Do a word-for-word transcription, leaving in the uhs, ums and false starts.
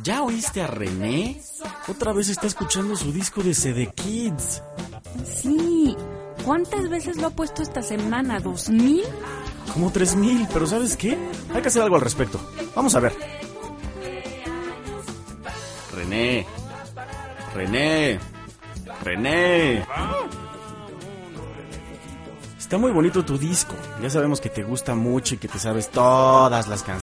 ¿Ya oíste a René? Otra vez está escuchando su disco de C D Kids. Sí. ¿Cuántas veces lo ha puesto esta semana? ¿Dos mil? Como tres mil, pero ¿sabes qué? Hay que hacer algo al respecto. Vamos a ver. René. René. René. Está muy bonito tu disco. Ya sabemos que te gusta mucho y que te sabes todas las canciones.